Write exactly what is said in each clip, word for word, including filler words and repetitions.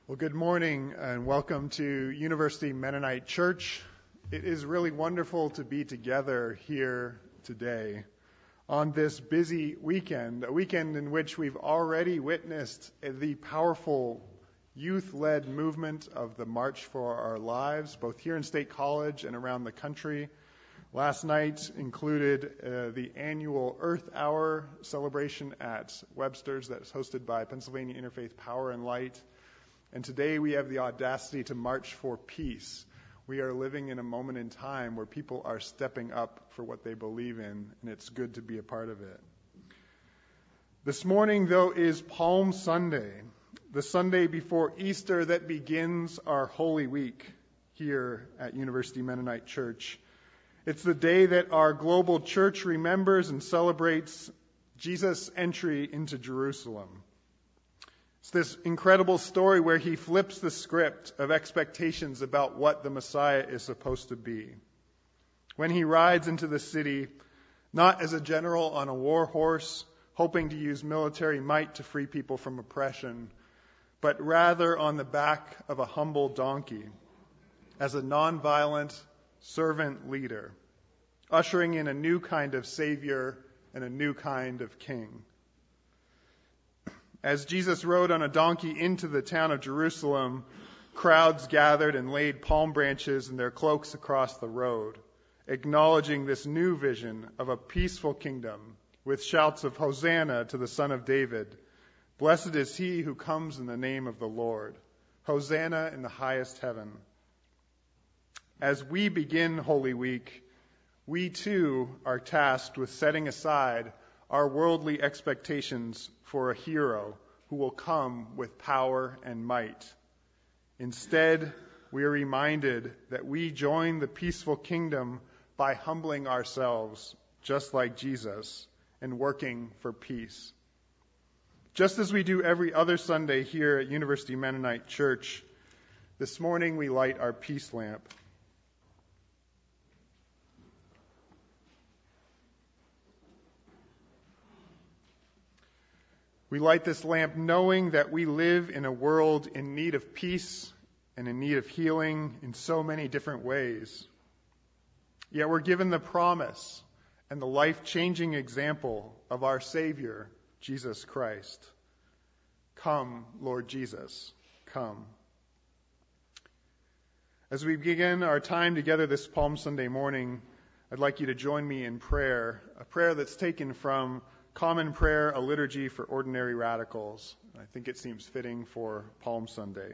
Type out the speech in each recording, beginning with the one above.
Well, good morning and welcome to University Mennonite Church. It is really wonderful to be together here today on this busy weekend, a weekend in which we've already witnessed the powerful youth-led movement of the March for Our Lives, both here in State College and around the country. Last night included uh, the annual Earth Hour celebration at Webster's that was hosted by Pennsylvania Interfaith Power and Light. And today we have the audacity to march for peace. We are living in a moment in time where people are stepping up for what they believe in, and it's good to be a part of it. This morning, though, is Palm Sunday, the Sunday before Easter that begins our Holy Week here at University Mennonite Church. It's the day that our global church remembers and celebrates Jesus' entry into Jerusalem. It's this incredible story where he flips the script of expectations about what the Messiah is supposed to be. When he rides into the city, not as a general on a war horse, hoping to use military might to free people from oppression, but rather on the back of a humble donkey, as a nonviolent servant leader, ushering in a new kind of Savior and a new kind of King. As Jesus rode on a donkey into the town of Jerusalem, crowds gathered and laid palm branches and their cloaks across the road, acknowledging this new vision of a peaceful kingdom with shouts of Hosanna to the Son of David. Blessed is he who comes in the name of the Lord. Hosanna in the highest heaven. As we begin Holy Week, we too are tasked with setting aside our worldly expectations for a hero who will come with power and might. Instead, we are reminded that we join the peaceful kingdom by humbling ourselves, just like Jesus, and working for peace. Just as we do every other Sunday here at University Mennonite Church, this morning we light our peace lamp. We light this lamp knowing that we live in a world in need of peace and in need of healing in so many different ways. Yet we're given the promise and the life-changing example of our Savior, Jesus Christ. Come, Lord Jesus, come. As we begin our time together this Palm Sunday morning, I'd like you to join me in prayer, a prayer that's taken from Common Prayer, a liturgy for ordinary radicals. I think it seems fitting for Palm Sunday.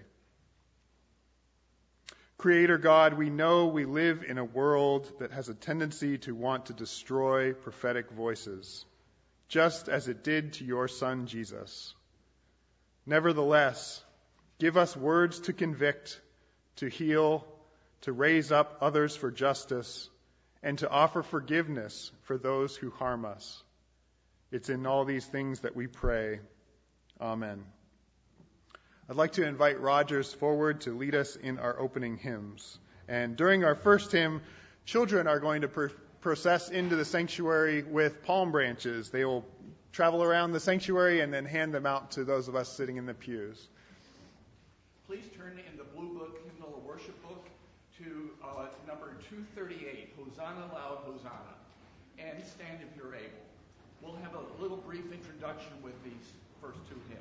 Creator God, we know we live in a world that has a tendency to want to destroy prophetic voices, just as it did to your Son, Jesus. Nevertheless, give us words to convict, to heal, to raise up others for justice, and to offer forgiveness for those who harm us. It's in all these things that we pray. Amen. I'd like to invite Rogers forward to lead us in our opening hymns. And during our first hymn, children are going to pr- process into the sanctuary with palm branches. They will travel around the sanctuary and then hand them out to those of us sitting in the pews. Please turn in the Blue Book Hymnal Worship Book to uh, number two thirty-eight, Hosanna Loud Hosanna, and stand if you're able. We'll have a little brief introduction with these first two hymns.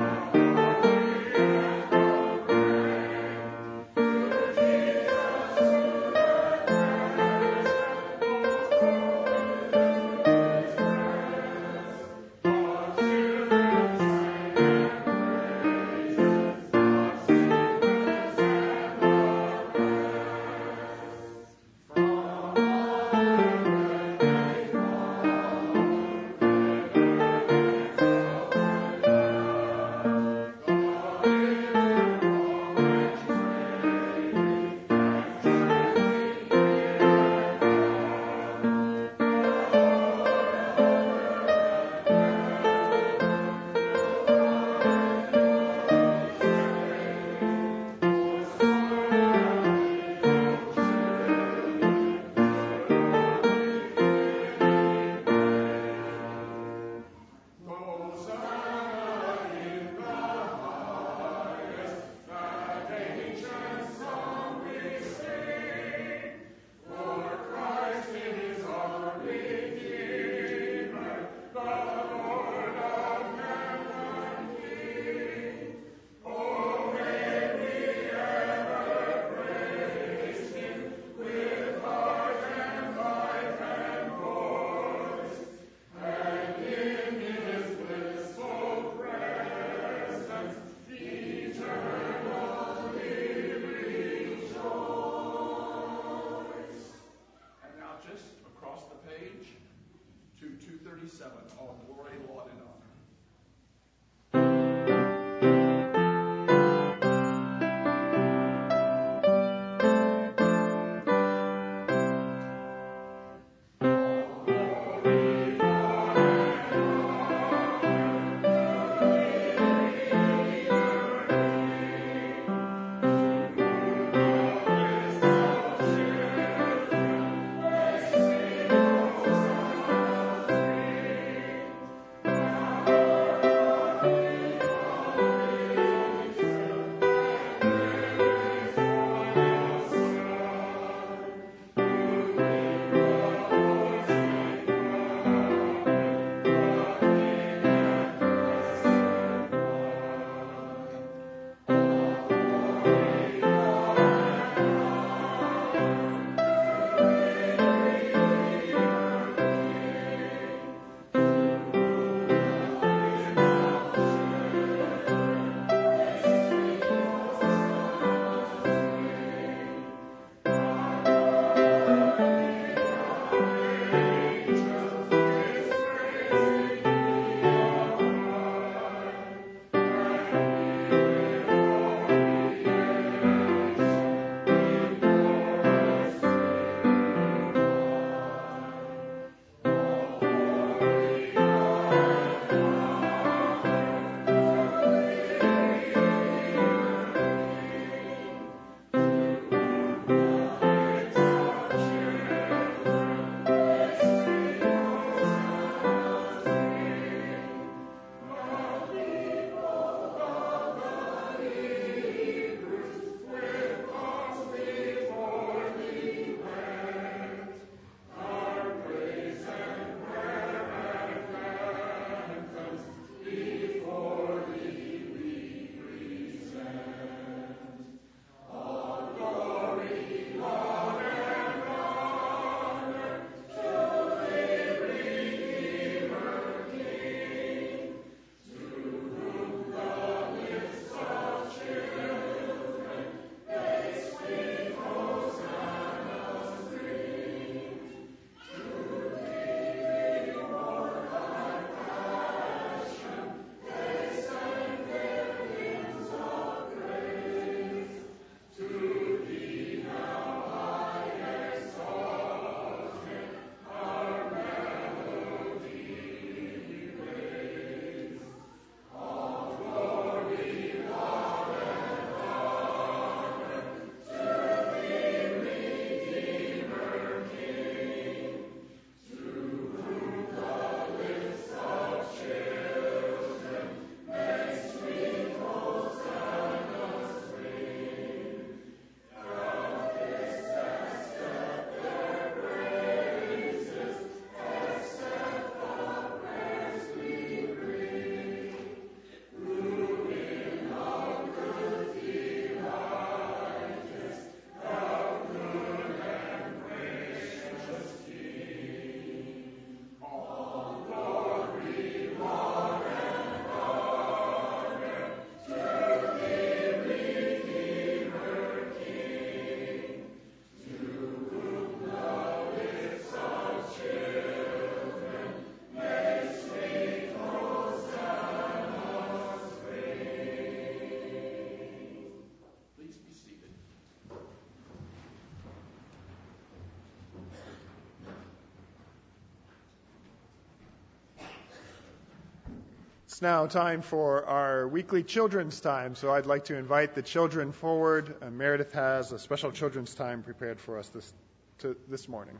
Jesus. thirty-seven, All Glory, Laud, and Honor. It's now time for our weekly children's time, so I'd like to invite the children forward. Uh, Meredith has a special children's time prepared for us this, to, this morning.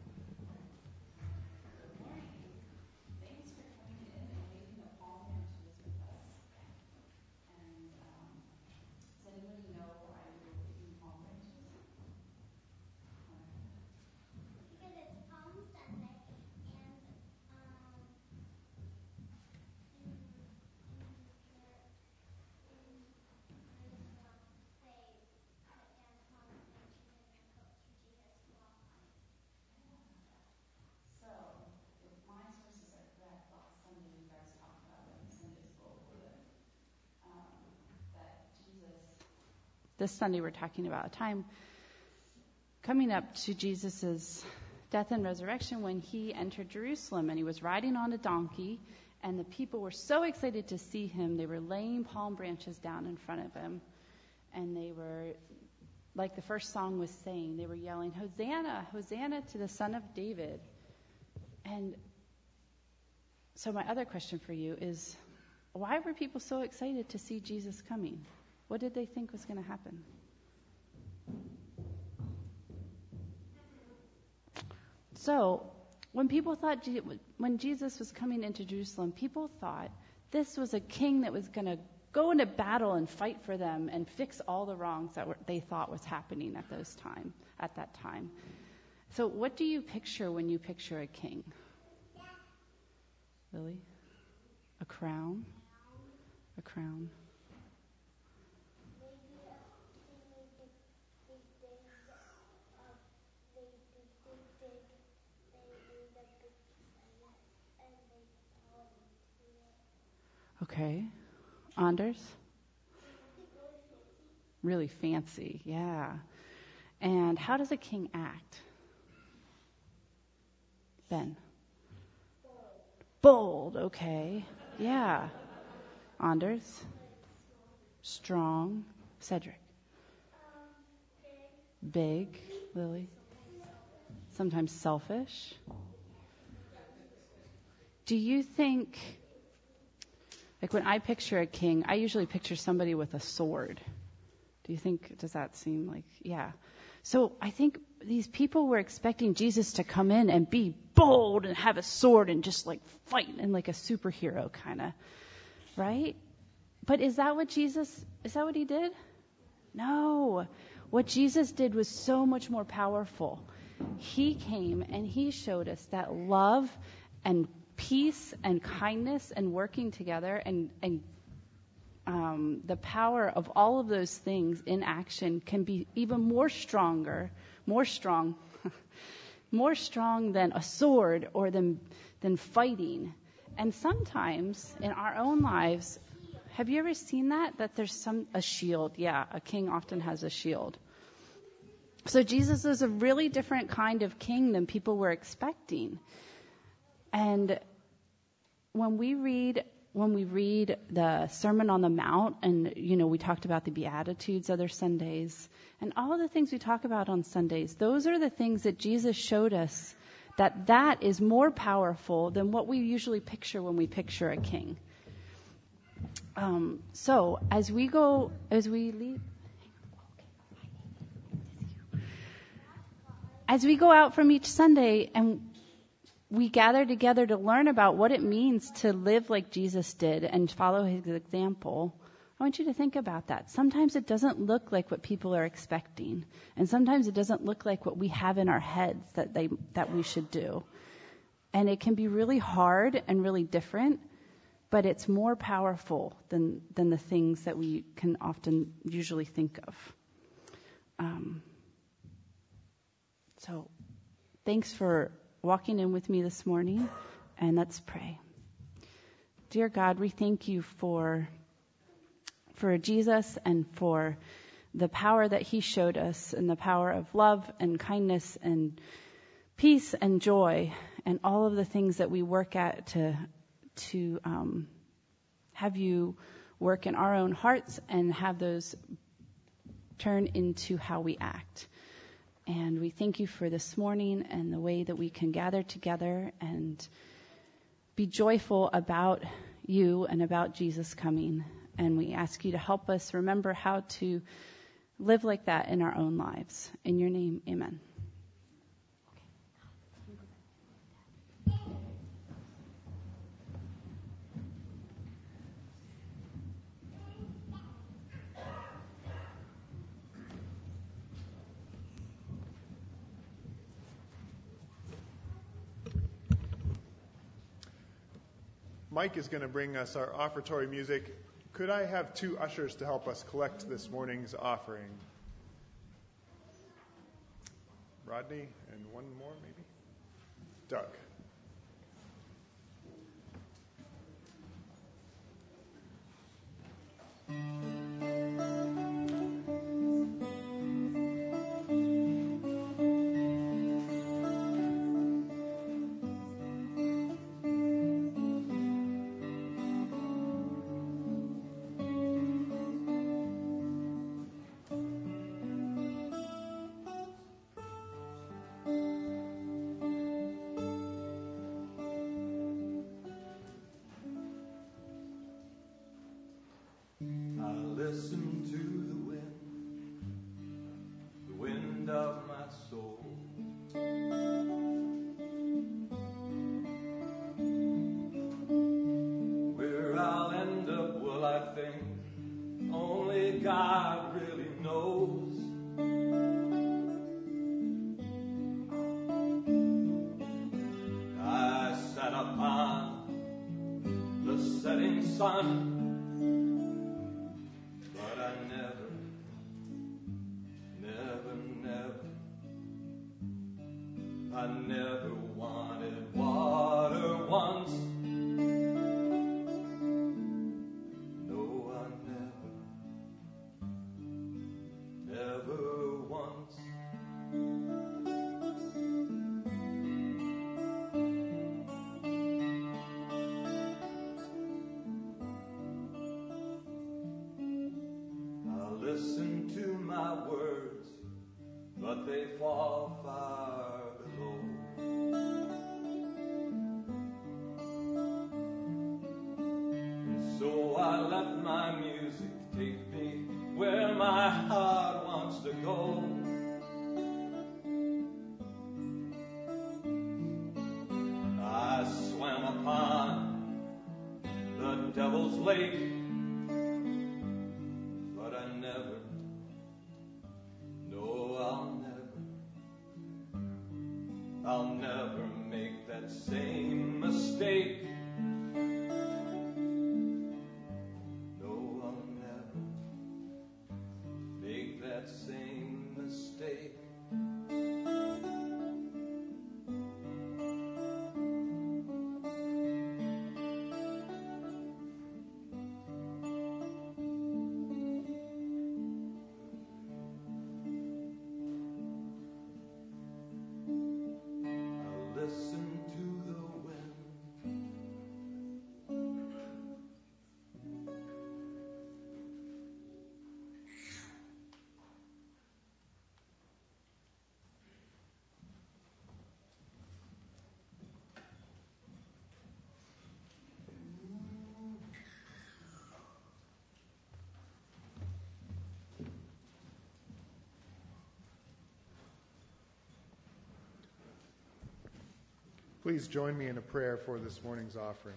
Thanks for coming in and making a palm here today. This Sunday we're talking about a time coming up to Jesus' death and resurrection when he entered Jerusalem, and he was riding on a donkey, and the people were so excited to see him. They were laying palm branches down in front of him, and they were, like the first song was saying, they were yelling, "Hosanna, Hosanna to the Son of David." And so my other question for you is, why were people so excited to see Jesus coming? What did they think was going to happen? So, when people thought, when Jesus was coming into Jerusalem, people thought this was a king that was going to go into battle and fight for them and fix all the wrongs that were, they thought was happening at those time, at that time. So, what do you picture when you picture a king? Lily? A crown? A crown. Okay. Anders? Really fancy, yeah. And how does a king act? Ben? Bold, okay. Yeah. Anders? Strong. Cedric? Big. Lily? Sometimes selfish. Do you think, like when I picture a king, I usually picture somebody with a sword. Do you think, does that seem like, yeah. So I think these people were expecting Jesus to come in and be bold and have a sword and just like fight and like a superhero kind of, right? But is that what Jesus, is that what he did? No. What Jesus did was so much more powerful. He came and he showed us that love and peace and kindness and working together and, and um, the power of all of those things in action can be even more stronger, more strong, more strong than a sword or than, than fighting. And sometimes in our own lives, have you ever seen that? That there's some, a shield. Yeah, a king often has a shield. So Jesus is a really different kind of king than people were expecting. And when we read when we read the Sermon on the Mount, and you know we talked about the Beatitudes other Sundays, and all of the things we talk about on Sundays, those are the things that Jesus showed us that that is more powerful than what we usually picture when we picture a king. Um, so as we go, as we leave, as we go out from each Sunday and we gather together to learn about what it means to live like Jesus did and follow his example, I want you to think about that. Sometimes it doesn't look like what people are expecting, and sometimes it doesn't look like what we have in our heads that they that we should do. And it can be really hard and really different, but it's more powerful than than the things that we can often usually think of. Um, so, thanks for walking in with me this morning, and let's pray. Dear God, we thank you for for Jesus and for the power that he showed us, and the power of love and kindness and peace and joy and all of the things that we work at to to um, have you work in our own hearts and have those turn into how we act. And we thank you for this morning and the way that we can gather together and be joyful about you and about Jesus coming. And we ask you to help us remember how to live like that in our own lives. In your name, amen. Mike is going to bring us our offertory music. Could I have two ushers to help us collect this morning's offering? Rodney and one more, maybe? Doug. I listen to the wind, the wind of my soul. Where I'll end up, well, I think only God really knows. I sat upon the setting sun, but I never, never, never, I never wanted water once. No, I never, never once. Listen to my words, but they fall far below. And so I let my music take me where my heart wants to go. I swam upon the Devil's Lake, I'll never make that same mistake. No, I'll never make that same mistake. Please join me in a prayer for this morning's offering.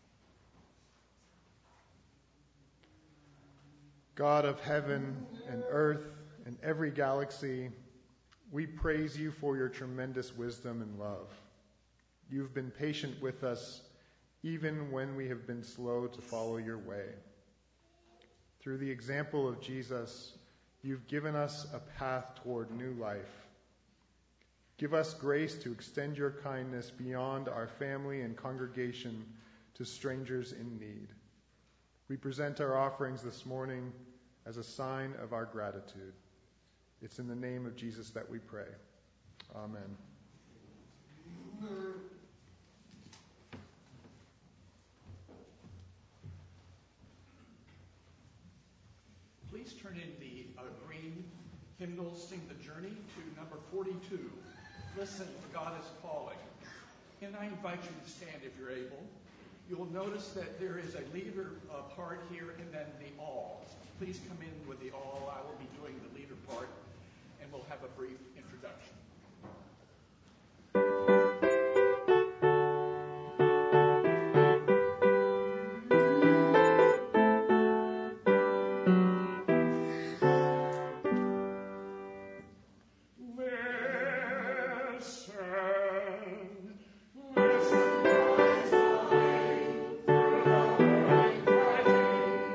God of heaven and earth and every galaxy, we praise you for your tremendous wisdom and love. You've been patient with us even when we have been slow to follow your way. Through the example of Jesus, you've given us a path toward new life. Give us grace to extend your kindness beyond our family and congregation to strangers in need. We present our offerings this morning as a sign of our gratitude. It's in the name of Jesus that we pray. Amen. Please turn in the uh, green hymnal, Sing the Journey, to number forty-two. Listen, God is calling. And I invite you to stand if you're able. You'll notice that there is a leader uh, part here and then the all. Please come in with the all. I will be doing the leader part, and we'll have a brief introduction.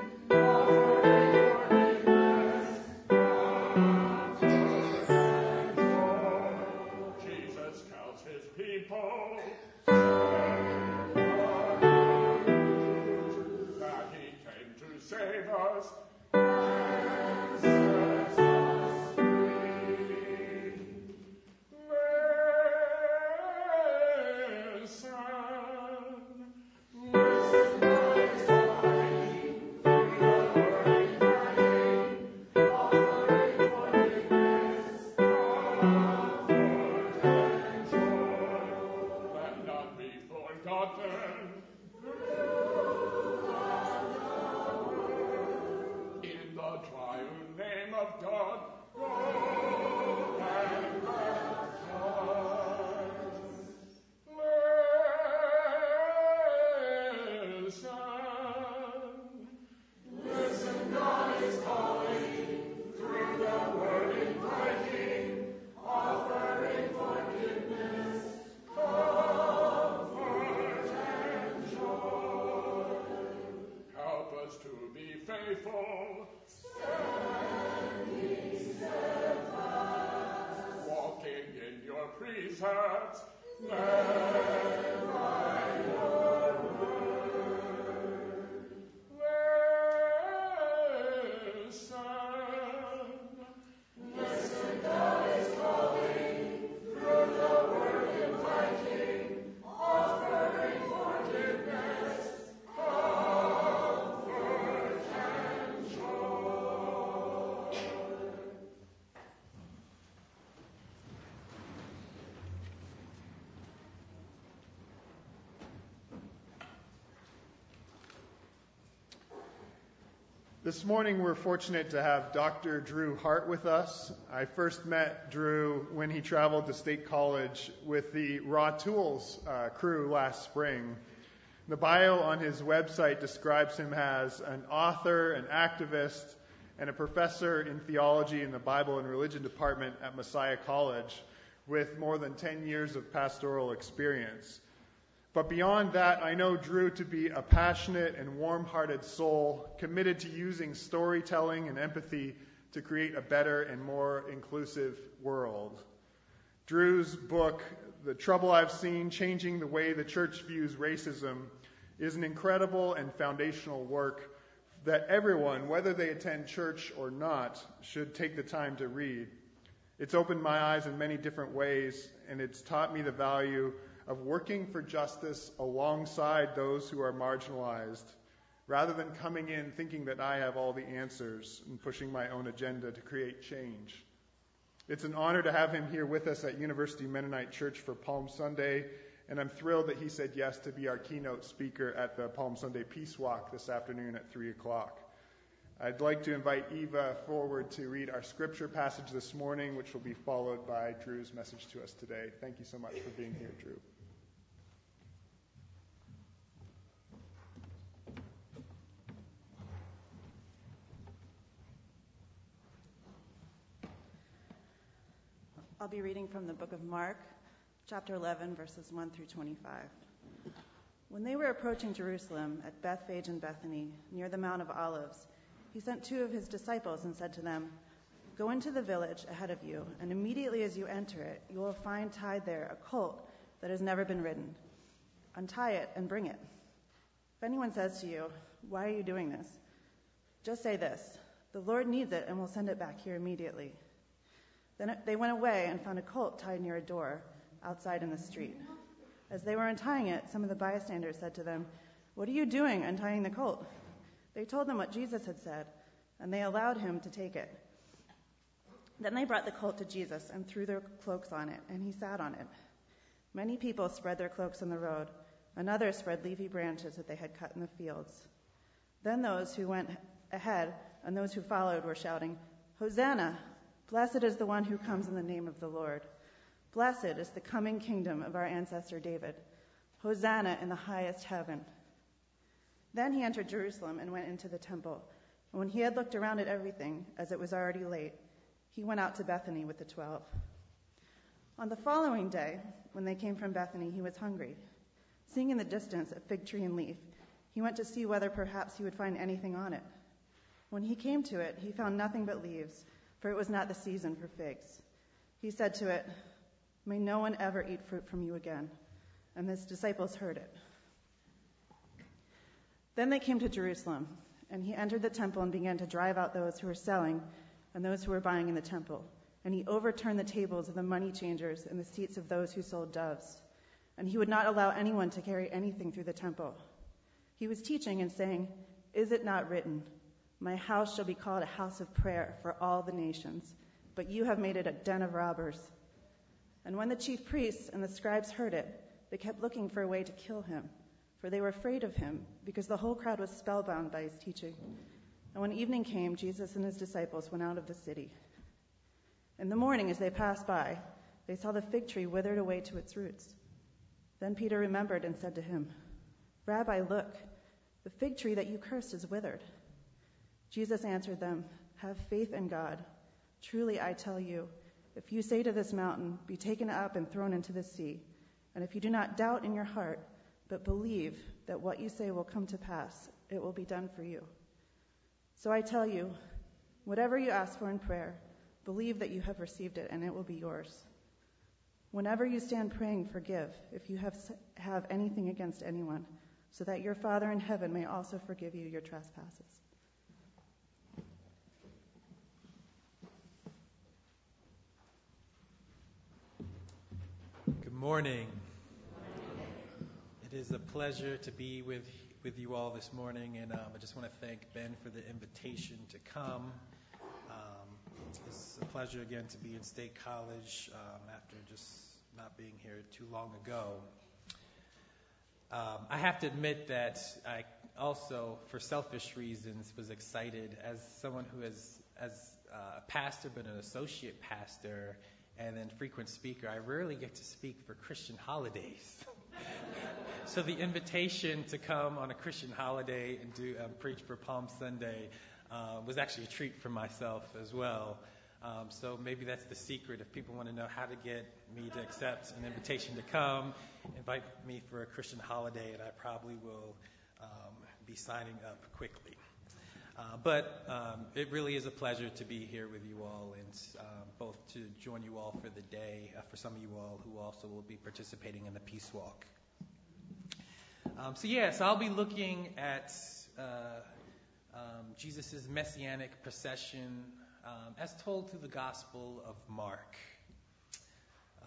Listen, of God, go and baptize. Listen, listen, God is calling, through the word inviting, offering forgiveness, comfort, and joy. Help us to be faithful, standing steadfast, walking in your precepts, led by your word. Listen, listen, God is calling, through the word inviting, offering forgiveness, comfort, and joy. This morning we're fortunate to have Doctor Drew Hart with us. I first met Drew when he traveled to State College with the Raw Tools uh, crew last spring. The bio on his website describes him as an author, an activist, and a professor in theology in the Bible and Religion department at Messiah College with more than ten years of pastoral experience. But beyond that, I know Drew to be a passionate and warm-hearted soul committed to using storytelling and empathy to create a better and more inclusive world. Drew's book, The Trouble I've Seen, Changing the Way the Church Views Racism, is an incredible and foundational work that everyone, whether they attend church or not, should take the time to read. It's opened my eyes in many different ways, and it's taught me the value of working for justice alongside those who are marginalized, rather than coming in thinking that I have all the answers and pushing my own agenda to create change. It's an honor to have him here with us at University Mennonite Church for Palm Sunday, and I'm thrilled that he said yes to be our keynote speaker at the Palm Sunday Peace Walk this afternoon at three o'clock. I'd like to invite Eva forward to read our scripture passage this morning, which will be followed by Drew's message to us today. Thank you so much for being here, Drew. I'll be reading from the book of Mark, chapter eleven, verses one through twenty-five. When they were approaching Jerusalem at Bethphage and Bethany, near the Mount of Olives, he sent two of his disciples and said to them, "Go into the village ahead of you, and immediately as you enter it, you will find tied there a colt that has never been ridden. Untie it and bring it. If anyone says to you, 'Why are you doing this?' just say this, 'The Lord needs it and will send it back here immediately.'" Then they went away and found a colt tied near a door outside in the street. As they were untying it, some of the bystanders said to them, "What are you doing untying the colt?" They told them what Jesus had said, and they allowed him to take it. Then they brought the colt to Jesus and threw their cloaks on it, and he sat on it. Many people spread their cloaks on the road, and others spread leafy branches that they had cut in the fields. Then those who went ahead and those who followed were shouting, "Hosanna! Blessed is the one who comes in the name of the Lord. Blessed is the coming kingdom of our ancestor David. Hosanna in the highest heaven." Then he entered Jerusalem and went into the temple. And when he had looked around at everything, as it was already late, he went out to Bethany with the twelve. On the following day, when they came from Bethany, he was hungry. Seeing in the distance a fig tree and leaf, he went to see whether perhaps he would find anything on it. When he came to it, he found nothing but leaves, for it was not the season for figs. He said to it, "May no one ever eat fruit from you again." And his disciples heard it. Then they came to Jerusalem, and he entered the temple and began to drive out those who were selling and those who were buying in the temple. And he overturned the tables of the money changers and the seats of those who sold doves. And he would not allow anyone to carry anything through the temple. He was teaching and saying, "Is it not written, 'My house shall be called a house of prayer for all the nations,' but you have made it a den of robbers." And when the chief priests and the scribes heard it, they kept looking for a way to kill him, for they were afraid of him, because the whole crowd was spellbound by his teaching. And when evening came, Jesus and his disciples went out of the city. In the morning, as they passed by, they saw the fig tree withered away to its roots. Then Peter remembered and said to him, "Rabbi, look, the fig tree that you cursed is withered." Jesus answered them, "Have faith in God. Truly I tell you, if you say to this mountain, 'Be taken up and thrown into the sea,' and if you do not doubt in your heart, but believe that what you say will come to pass, it will be done for you. So I tell you, whatever you ask for in prayer, believe that you have received it, and it will be yours. Whenever you stand praying, forgive if you have have anything against anyone, so that your Father in heaven may also forgive you your trespasses." Good morning. It is a pleasure to be with with you all this morning, and um, I just want to thank Ben for the invitation to come. Um, it's a pleasure again to be in State College um, after just not being here too long ago. Um, I have to admit that I also, for selfish reasons, was excited as someone who has, as a pastor, but an associate pastor, and then frequent speaker. I rarely get to speak for Christian holidays. So the invitation to come on a Christian holiday and do um, preach for Palm Sunday uh, was actually a treat for myself as well. Um, so maybe that's the secret. If people want to know how to get me to accept an invitation to come, invite me for a Christian holiday, and I probably will um, be signing up quickly. Uh, but um, it really is a pleasure to be here with you all, and uh, both to join you all for the day, uh, for some of you all who also will be participating in the Peace Walk. Um, so yes, I'll be looking at uh, um, Jesus' messianic procession um, as told through the Gospel of Mark. Uh,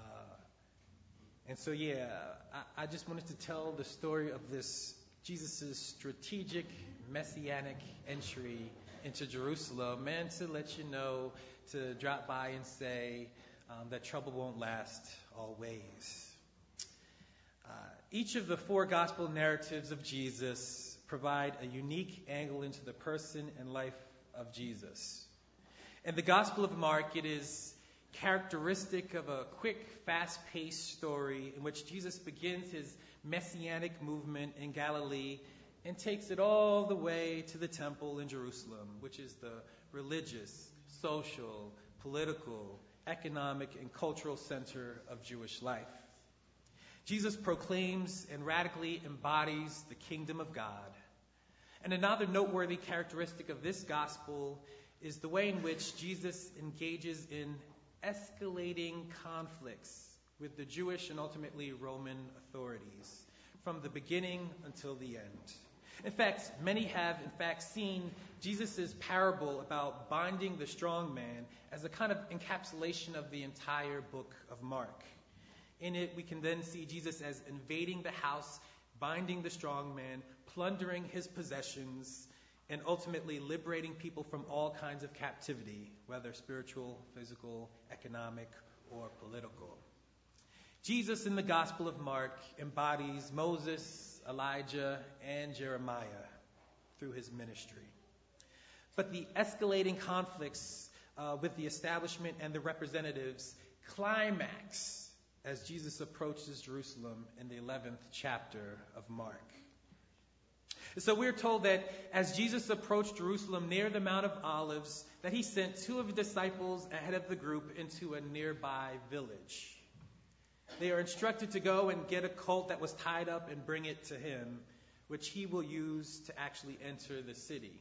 and so yeah, I, I just wanted to tell the story of this Jesus' strategic messianic entry into Jerusalem, and to let you know, to drop by and say um, that trouble won't last always. Uh, each of the four gospel narratives of Jesus provide a unique angle into the person and life of Jesus. In the Gospel of Mark, it is characteristic of a quick, fast-paced story in which Jesus begins his messianic movement in Galilee and takes it all the way to the temple in Jerusalem, which is the religious, social, political, economic, and cultural center of Jewish life. Jesus proclaims and radically embodies the kingdom of God. And another noteworthy characteristic of this gospel is the way in which Jesus engages in escalating conflicts with the Jewish and ultimately Roman authorities from the beginning until the end. In fact, many have, in fact, seen Jesus' parable about binding the strong man as a kind of encapsulation of the entire book of Mark. In it, we can then see Jesus as invading the house, binding the strong man, plundering his possessions, and ultimately liberating people from all kinds of captivity, whether spiritual, physical, economic, or political. Jesus in the Gospel of Mark embodies Moses, Elijah, and Jeremiah through his ministry. But the escalating conflicts uh, with the establishment and the representatives climax as Jesus approaches Jerusalem in the eleventh chapter of Mark. So we're told that as Jesus approached Jerusalem near the Mount of Olives, that he sent two of his disciples ahead of the group into a nearby village. They are instructed to go and get a colt that was tied up and bring it to him, which he will use to actually enter the city.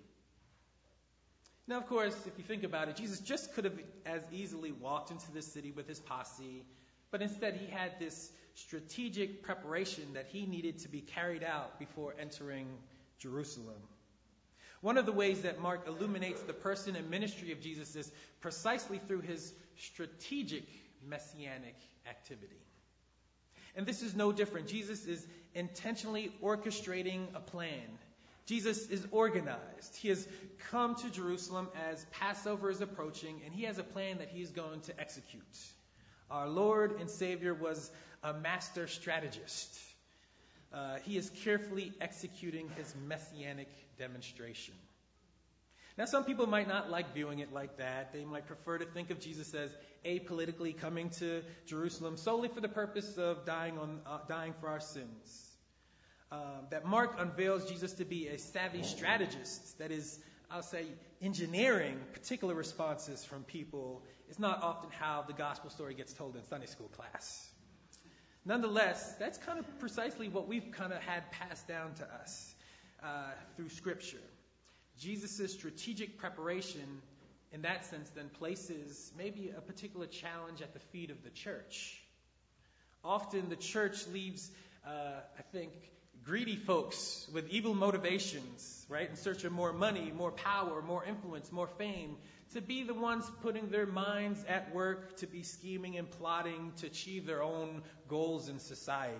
Now, of course, if you think about it, Jesus just could have as easily walked into the city with his posse, but instead he had this strategic preparation that he needed to be carried out before entering Jerusalem. One of the ways that Mark illuminates the person and ministry of Jesus is precisely through his strategic messianic activity. And this is no different. Jesus is intentionally orchestrating a plan. Jesus is organized. He has come to Jerusalem as Passover is approaching, and he has a plan that he is going to execute. Our Lord and Savior was a master strategist. Uh, he is carefully executing his messianic demonstration. Now, some people might not like viewing it like that. They might prefer to think of Jesus as apolitically coming to Jerusalem solely for the purpose of dying on uh, dying for our sins. Um, that Mark unveils Jesus to be a savvy strategist, that is, I'll say, engineering particular responses from people, is not often how the gospel story gets told in Sunday school class. Nonetheless, that's kind of precisely what we've kind of had passed down to us uh, through Scripture. Jesus' strategic preparation, in that sense, then places maybe a particular challenge at the feet of the church. Often the church leaves, uh, I think, greedy folks with evil motivations, right, in search of more money, more power, more influence, more fame, to be the ones putting their minds at work, to be scheming and plotting to achieve their own goals in society.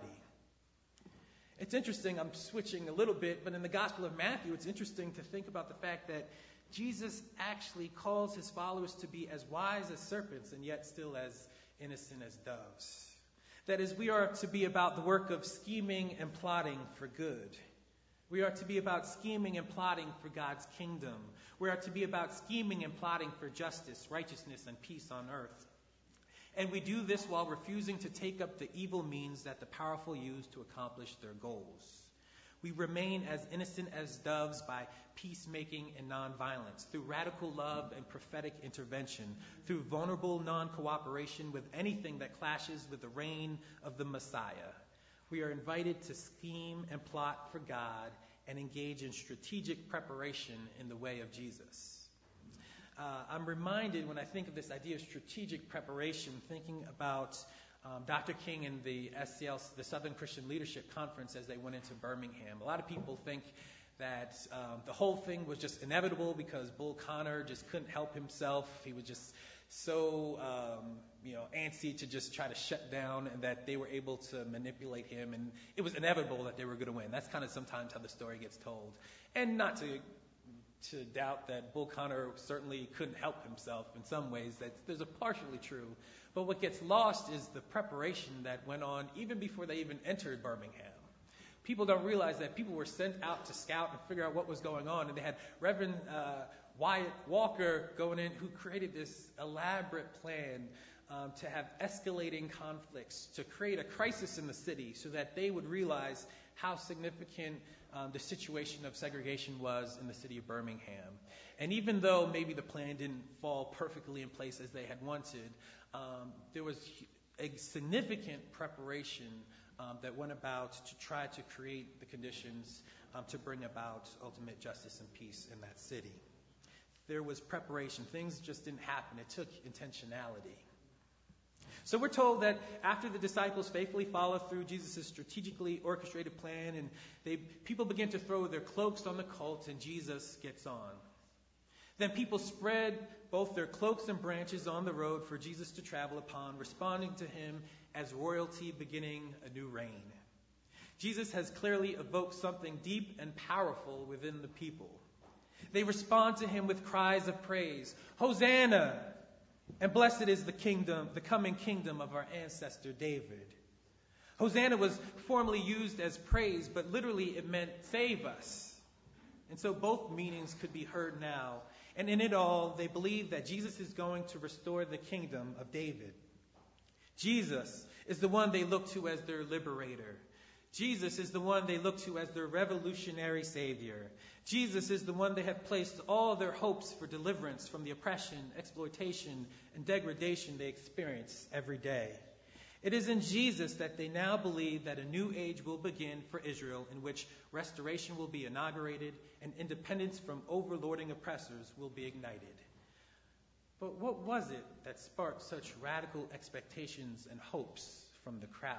It's interesting, I'm switching a little bit, but in the Gospel of Matthew, it's interesting to think about the fact that Jesus actually calls his followers to be as wise as serpents and yet still as innocent as doves. That is, we are to be about the work of scheming and plotting for good. We are to be about scheming and plotting for God's kingdom. We are to be about scheming and plotting for justice, righteousness, and peace on earth. And we do this while refusing to take up the evil means that the powerful use to accomplish their goals. We remain as innocent as doves by peacemaking and nonviolence, through radical love and prophetic intervention, through vulnerable non-cooperation with anything that clashes with the reign of the Messiah. We are invited to scheme and plot for God and engage in strategic preparation in the way of Jesus. Uh, I'm reminded when I think of this idea of strategic preparation, thinking about um, Doctor King and the S C L, the Southern Christian Leadership Conference, as they went into Birmingham. A lot of people think that um, the whole thing was just inevitable because Bull Connor just couldn't help himself. He was just so um, you know antsy to just try to shut down, and that they were able to manipulate him, and it was inevitable that they were going to win. That's kind of sometimes how the story gets told. And not to to doubt that Bull Connor certainly couldn't help himself in some ways. That there's a partially true. But what gets lost is the preparation that went on even before they even entered Birmingham. People don't realize that people were sent out to scout and figure out what was going on. And they had Reverend uh, Wyatt Walker going in, who created this elaborate plan um, to have escalating conflicts, to create a crisis in the city so that they would realize how significant um, the situation of segregation was in the city of Birmingham. And even though maybe the plan didn't fall perfectly in place as they had wanted, um, there was a significant preparation um, that went about to try to create the conditions um, to bring about ultimate justice and peace in that city. There was preparation. Things just didn't happen. It took intentionality. So we're told that after the disciples faithfully follow through Jesus' strategically orchestrated plan, and they people begin to throw their cloaks on the colt, and Jesus gets on. Then people spread both their cloaks and branches on the road for Jesus to travel upon, responding to him as royalty beginning a new reign. Jesus has clearly evoked something deep and powerful within the people. They respond to him with cries of praise. Hosanna! And blessed is the kingdom, the coming kingdom of our ancestor David. Hosanna was formerly used as praise, but literally it meant save us. And so both meanings could be heard now. And in it all, they believe that Jesus is going to restore the kingdom of David. Jesus is the one they look to as their liberator. Jesus is the one they look to as their revolutionary savior. Jesus is the one they have placed all their hopes for deliverance from the oppression, exploitation, and degradation they experience every day. It is in Jesus that they now believe that a new age will begin for Israel, in which restoration will be inaugurated and independence from overlording oppressors will be ignited. But what was it that sparked such radical expectations and hopes from the crowd?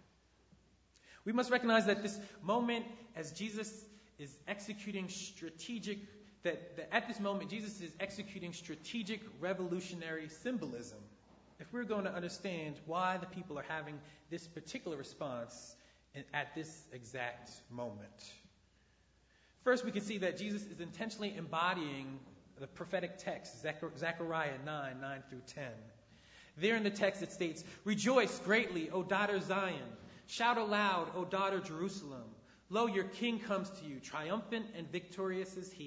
We must recognize that this moment, as Jesus is executing strategic, that, that at this moment Jesus is executing strategic revolutionary symbolism. If we're going to understand why the people are having this particular response at this exact moment. First, we can see that Jesus is intentionally embodying the prophetic text, Zechariah nine, nine through ten. There in the text it states, "Rejoice greatly, O daughter Zion. Shout aloud, O daughter Jerusalem. Lo, your king comes to you, triumphant and victorious is he,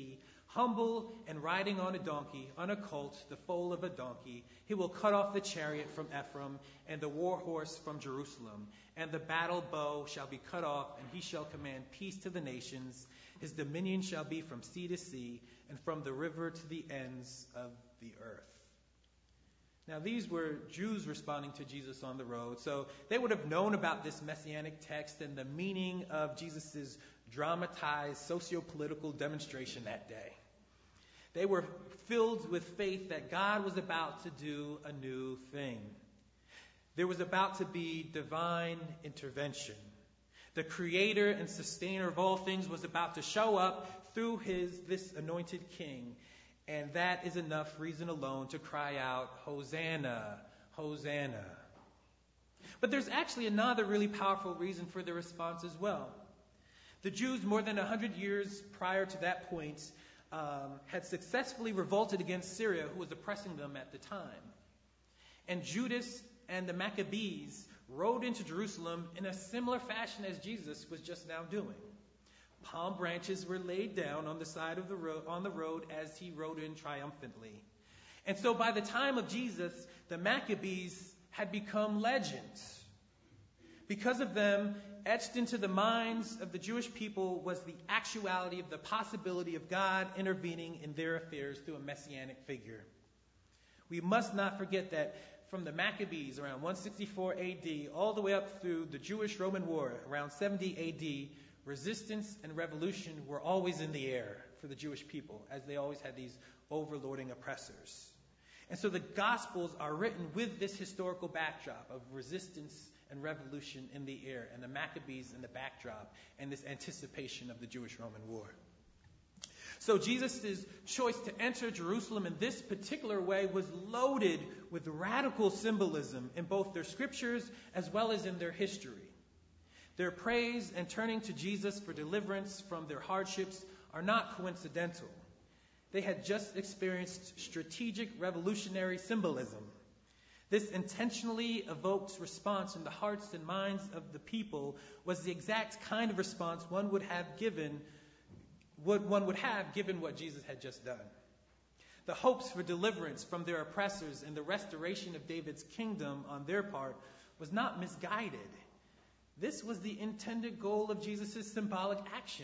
Humble and riding on a donkey, on a colt, the foal of a donkey, he will cut off the chariot from Ephraim and the war horse from Jerusalem. And the battle bow shall be cut off, and he shall command peace to the nations. His dominion shall be from sea to sea, and from the river to the ends of the earth. Now, these were Jews responding to Jesus on the road, so they would have known about this messianic text and the meaning of Jesus' dramatized socio-political demonstration that day. They were filled with faith that God was about to do a new thing. There was about to be divine intervention. The creator and sustainer of all things was about to show up through his this anointed king. And that is enough reason alone to cry out, Hosanna, Hosanna. But there's actually another really powerful reason for the response as well. The Jews, more than one hundred years prior to that point, um, had successfully revolted against Syria, who was oppressing them at the time. And Judas and the Maccabees rode into Jerusalem in a similar fashion as Jesus was just now doing. Palm branches were laid down on the side of the road, on the road as he rode in triumphantly. And so by the time of Jesus, the Maccabees had become legends. Because of them, etched into the minds of the Jewish people was the actuality of the possibility of God intervening in their affairs through a messianic figure. We must not forget that from the Maccabees around one sixty-four A D all the way up through the Jewish-Roman War around seventy A D, resistance and revolution were always in the air for the Jewish people, as they always had these overlording oppressors. And so the Gospels are written with this historical backdrop of resistance and revolution in the air, and the Maccabees in the backdrop, and this anticipation of the Jewish-Roman War. So Jesus' choice to enter Jerusalem in this particular way was loaded with radical symbolism in both their scriptures as well as in their history. Their praise and turning to Jesus for deliverance from their hardships are not coincidental. They had just experienced strategic revolutionary symbolism. This intentionally evoked response in the hearts and minds of the people was the exact kind of response one would have given, what one would have given what Jesus had just done. The hopes for deliverance from their oppressors and the restoration of David's kingdom on their part was not misguided. This was the intended goal of Jesus' symbolic action.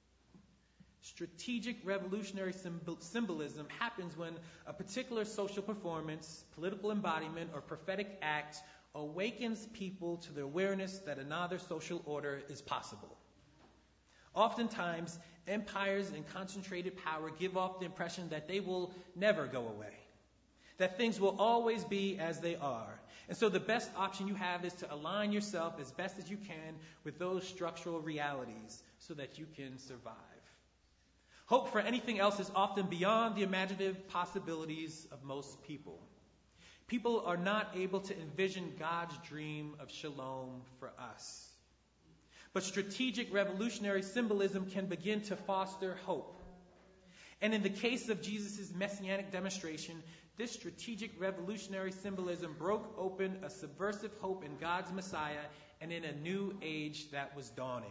Strategic revolutionary symbol- symbolism happens when a particular social performance, political embodiment, or prophetic act awakens people to the awareness that another social order is possible. Oftentimes, empires and concentrated power give off the impression that they will never go away, that things will always be as they are. And so the best option you have is to align yourself as best as you can with those structural realities so that you can survive. Hope for anything else is often beyond the imaginative possibilities of most people. People are not able to envision God's dream of shalom for us. But strategic revolutionary symbolism can begin to foster hope. And in the case of Jesus' messianic demonstration, this strategic revolutionary symbolism broke open a subversive hope in God's Messiah and in a new age that was dawning.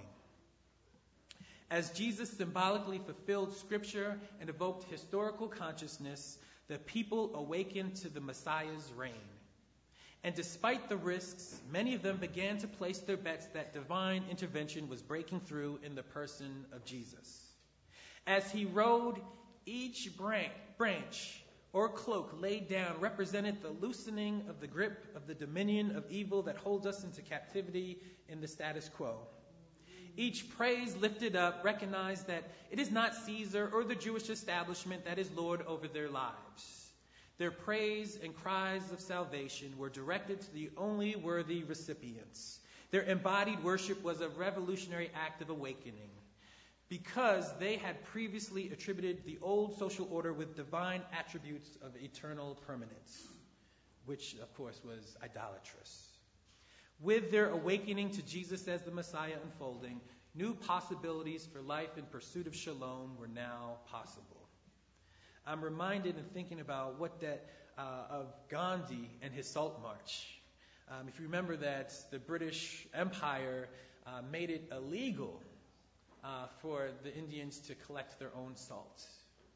As Jesus symbolically fulfilled Scripture and evoked historical consciousness, the people awakened to the Messiah's reign. And despite the risks, many of them began to place their bets that divine intervention was breaking through in the person of Jesus. As he rode, each branch or cloak laid down represented the loosening of the grip of the dominion of evil that holds us into captivity in the status quo. Each praise lifted up recognized that it is not Caesar or the Jewish establishment that is Lord over their lives. Their praise and cries of salvation were directed to the only worthy recipients. Their embodied worship was a revolutionary act of awakening because they had previously attributed the old social order with divine attributes of eternal permanence, which, of course, was idolatrous. With their awakening to Jesus as the Messiah unfolding, new possibilities for life in pursuit of shalom were now possible. I'm reminded in thinking about what that uh, of Gandhi and his Salt March. Um, if you remember that the British Empire uh, made it illegal uh, for the Indians to collect their own salt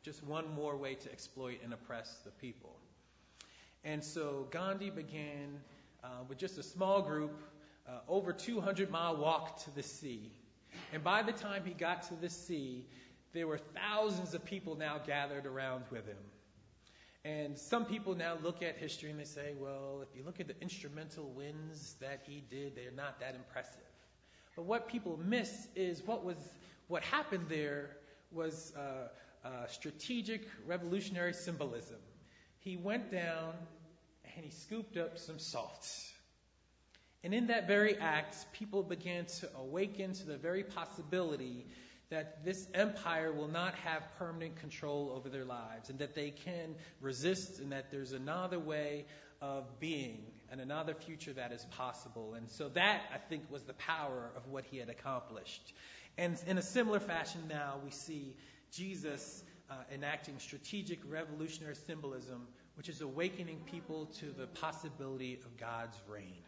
just one more way to exploit and oppress the people. And so Gandhi began uh, with just a small group, uh, over two hundred mile walk to the sea. And by the time he got to the sea, there were thousands of people now gathered around with him. And some people now look at history and they say, well, if you look at the instrumental wins that he did, they're not that impressive. But what people miss is what was what happened there was uh, uh, strategic revolutionary symbolism. He went down and he scooped up some salt. And in that very act, people began to awaken to the very possibility that this empire will not have permanent control over their lives, and that they can resist, and that there's another way of being and another future that is possible. And so that, I think, was the power of what he had accomplished. And in a similar fashion now, we see Jesus uh, enacting strategic revolutionary symbolism, which is awakening people to the possibility of God's reign.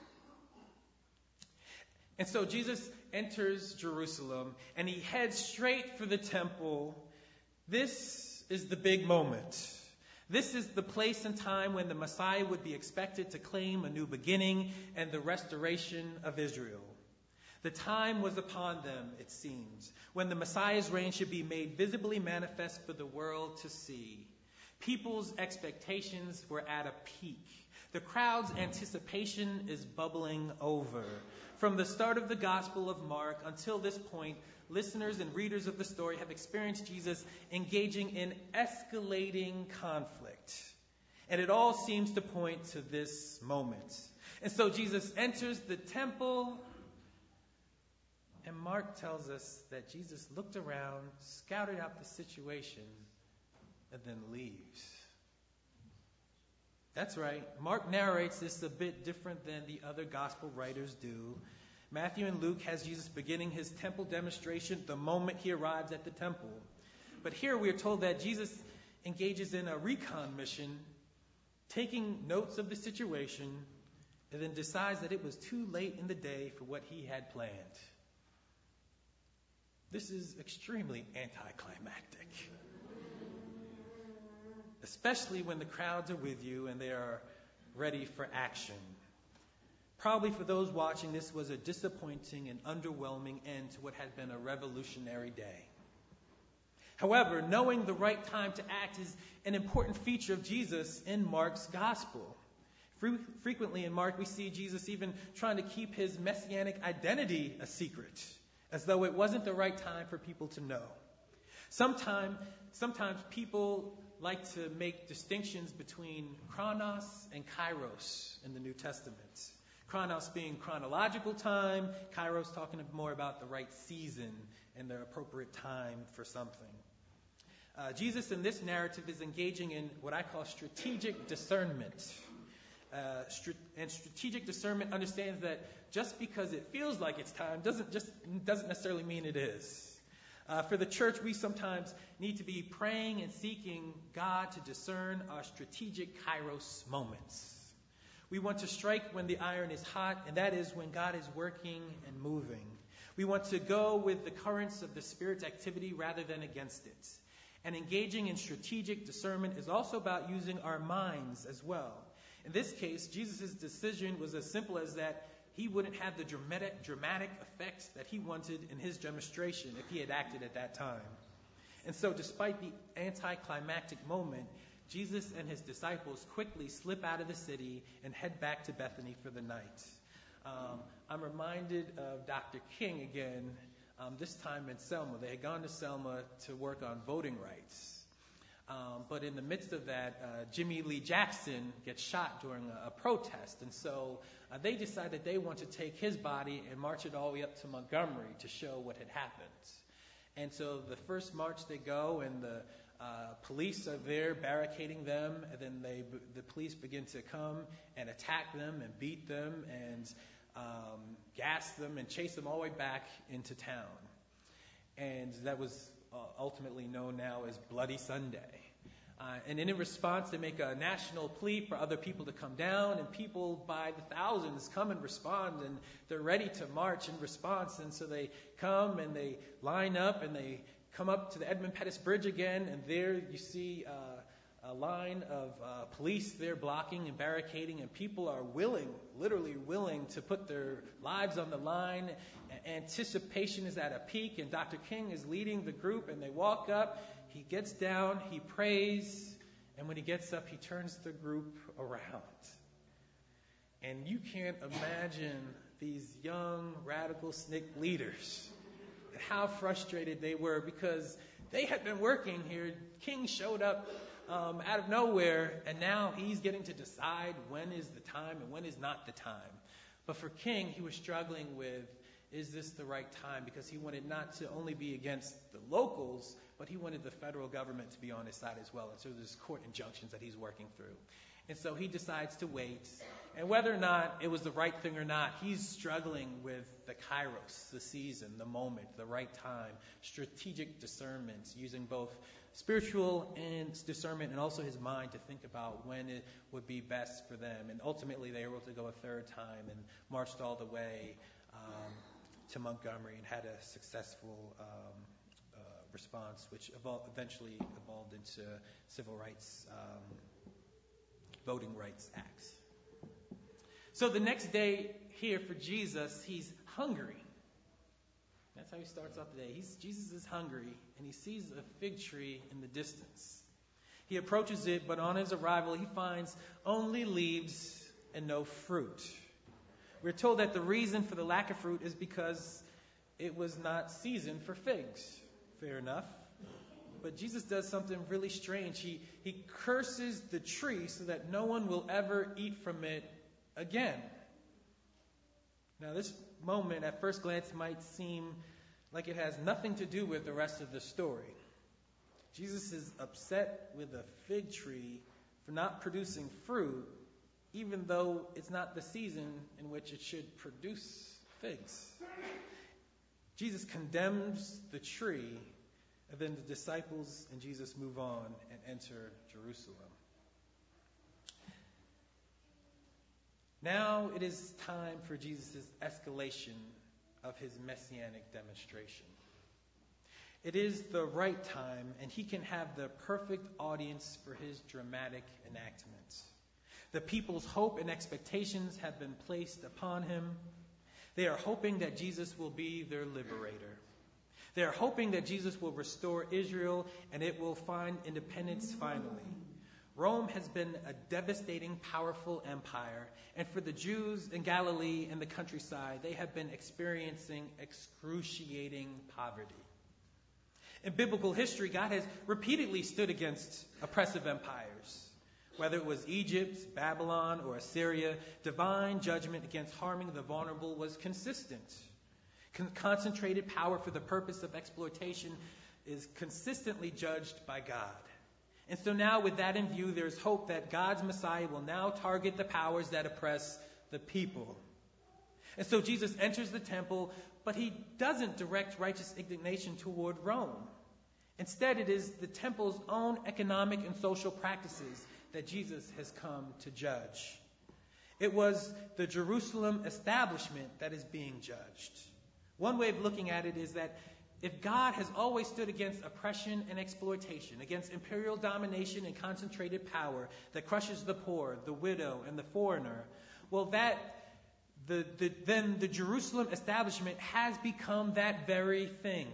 And so Jesus enters Jerusalem, and he heads straight for the temple. This is the big moment. This is the place and time when the Messiah would be expected to claim a new beginning and the restoration of Israel. The time was upon them, it seems, when the Messiah's reign should be made visibly manifest for the world to see. People's expectations were at a peak. The crowd's anticipation is bubbling over. From the start of the Gospel of Mark until this point, listeners and readers of the story have experienced Jesus engaging in escalating conflict. And it all seems to point to this moment. And so Jesus enters the temple, and Mark tells us that Jesus looked around, scouted out the situation, and then leaves. That's right. Mark narrates this a bit different than the other gospel writers do. Matthew and Luke has Jesus beginning his temple demonstration the moment he arrives at the temple. But here we are told that Jesus engages in a recon mission, taking notes of the situation, and then decides that it was too late in the day for what he had planned. This is extremely anticlimactic. Especially when the crowds are with you and they are ready for action. Probably for those watching, this was a disappointing and underwhelming end to what had been a revolutionary day. However, knowing the right time to act is an important feature of Jesus in Mark's gospel. Frequently in Mark, we see Jesus even trying to keep his messianic identity a secret, as though it wasn't the right time for people to know. Sometime, sometimes people like to make distinctions between chronos and kairos in the New Testament. Chronos being chronological time, kairos talking more about the right season and the appropriate time for something. Uh, Jesus in this narrative is engaging in what I call strategic discernment. Uh, str- and strategic discernment understands that just because it feels like it's time doesn't just doesn't necessarily mean it is. Uh, for the church, we sometimes need to be praying and seeking God to discern our strategic kairos moments. We want to strike when the iron is hot, and that is when God is working and moving. We want to go with the currents of the Spirit's activity rather than against it. And engaging in strategic discernment is also about using our minds as well. In this case, Jesus' decision was as simple as that he wouldn't have the dramatic, dramatic effects that he wanted in his demonstration if he had acted at that time. And so despite the anticlimactic moment, Jesus and his disciples quickly slip out of the city and head back to Bethany for the night. Um, I'm reminded of Doctor King again, um, this time in Selma. They had gone to Selma to work on voting rights. Um, but in the midst of that, uh, Jimmy Lee Jackson gets shot during a, a protest. And so uh, they decided they want to take his body and march it all the way up to Montgomery to show what had happened. And so the first march they go, and the uh, police are there barricading them. And then they, the police begin to come and attack them and beat them and um, gas them and chase them all the way back into town. And that was Uh, ultimately known now as Bloody Sunday. Uh, and in response, they make a national plea for other people to come down, and people by the thousands come and respond, and they're ready to march in response. And so they come and they line up and they come up to the Edmund Pettus Bridge again, and there you see uh, a line of uh, police there blocking and barricading, and people are willing, literally willing, to put their lives on the line. Anticipation is at a peak, and Doctor King is leading the group, and they walk up. He gets down, he prays, and when he gets up, he turns the group around. And you can't imagine these young, radical S N C C leaders and how frustrated they were, because they had been working here. King showed up um, out of nowhere, and now he's getting to decide when is the time and when is not the time. But for King, he was struggling with, is this the right time? Because he wanted not to only be against the locals, but he wanted the federal government to be on his side as well. And so there's court injunctions that he's working through. And so he decides to wait. And whether or not it was the right thing or not, he's struggling with the kairos, the season, the moment, the right time, strategic discernment, using both spiritual and discernment and also his mind to think about when it would be best for them. And ultimately they were able to go a third time and marched all the way um, to Montgomery and had a successful um, uh, response, which evol- eventually evolved into civil rights, um, voting rights acts. So the next day here for Jesus, he's hungry. That's how he starts off the day. He's, Jesus is hungry, and he sees a fig tree in the distance. He approaches it, but on his arrival, he finds only leaves and no fruit. We're told that the reason for the lack of fruit is because it was not season for figs. Fair enough. But Jesus does something really strange. He, he curses the tree so that no one will ever eat from it again. Now, this moment at first glance might seem like it has nothing to do with the rest of the story. Jesus is upset with a fig tree for not producing fruit, even though it's not the season in which it should produce figs. Jesus condemns the tree, and then the disciples and Jesus move on and enter Jerusalem. Now it is time for Jesus' escalation of his messianic demonstration. It is the right time, and he can have the perfect audience for his dramatic enactment. The people's hope and expectations have been placed upon him. They are hoping that Jesus will be their liberator. They are hoping that Jesus will restore Israel and it will find independence finally. Rome has been a devastating, powerful empire, and for the Jews in Galilee and the countryside, they have been experiencing excruciating poverty. In biblical history, God has repeatedly stood against oppressive empires. Whether it was Egypt, Babylon, or Assyria, divine judgment against harming the vulnerable was consistent. Con- concentrated power for the purpose of exploitation is consistently judged by God. And so now with that in view, there's hope that God's Messiah will now target the powers that oppress the people. And so Jesus enters the temple, but he doesn't direct righteous indignation toward Rome. Instead, it is the temple's own economic and social practices that Jesus has come to judge. It was the Jerusalem establishment that is being judged. One way of looking at it is that if God has always stood against oppression and exploitation, against imperial domination and concentrated power that crushes the poor, the widow, and the foreigner, well, that the, the, then the Jerusalem establishment has become that very thing.